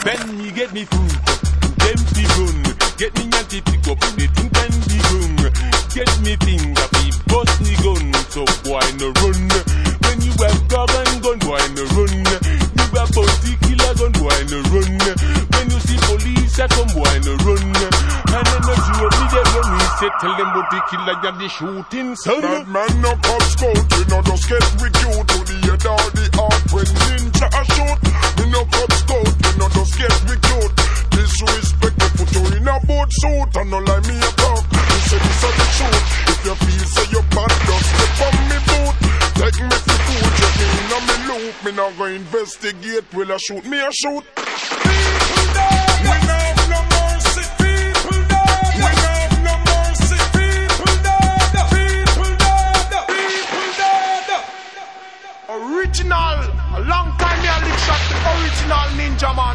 When me get me food, them fi run. Get me yanky pick up, they think I'm the gun. Get me finger fi bust me gun, so boy no run. When you have dog and gun, boy no run. You have bounty killer gun, boy no run. When you see police, I come boy no run. And then no you me they run. Me say tell them about the killer and the shooting son. Bad man no come scout, you know just get recruit to the head or the heart when ninja a shoot. Me no come scout, you know just get recruit. Disrespect me put you in a boat suit and no lie me a talk. You say this is the truth. If you feel say you bad, just step on me boot. Take me for food, you me in a me loop. Me not go investigate, will I shoot? Me a shoot. People die, we have no mercy. People die, we have no mercy. People die, people die, people die. Original, a long time me a lick shot the original ninja man.